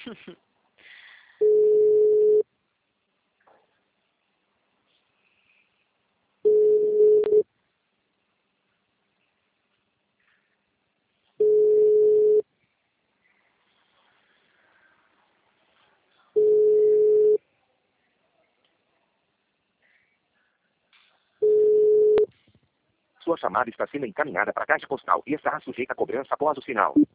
Sua chamada está sendo encaminhada para a caixa postal e estará sujeita a cobrança após o sinal.